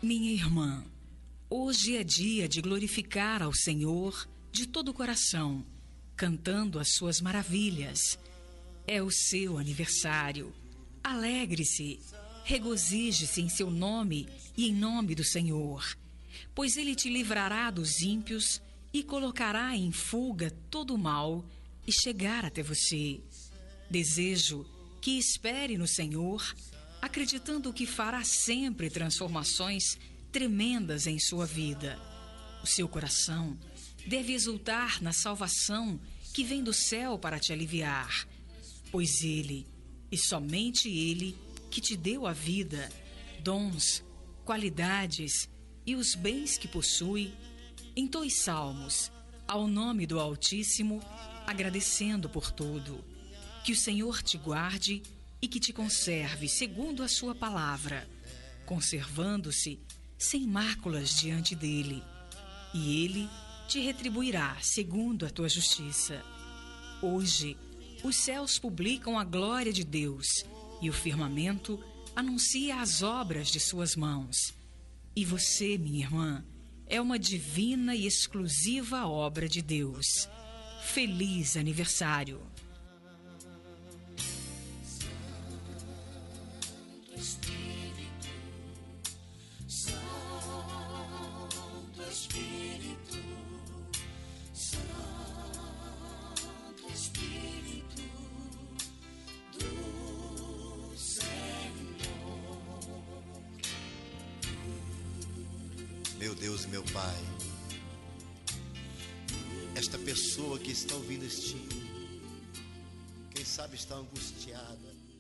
Minha irmã, hoje é dia de glorificar ao Senhor de todo o coração, cantando as suas maravilhas. É o seu aniversário. Alegre-se, regozije-se em seu nome e em nome do Senhor, pois Ele te livrará dos ímpios e colocará em fuga todo o mal e chegar até você. Desejo que espere no Senhor, acreditando que fará sempre transformações tremendas em sua vida. O seu coração deve exultar na salvação que vem do céu para te aliviar, pois Ele, e somente Ele, que te deu a vida, dons, qualidades e os bens que possui, entoe salmos ao nome do Altíssimo, agradecendo por tudo. Que o Senhor te guarde e que te conserve segundo a sua palavra, conservando-se sem máculas diante dele, e ele te retribuirá segundo a tua justiça. Hoje, os céus publicam a glória de Deus, e o firmamento anuncia as obras de suas mãos. E você, minha irmã, é uma divina e exclusiva obra de Deus. Feliz aniversário! Meu Deus e meu Pai, esta pessoa que está ouvindo este hino, quem sabe está angustiada,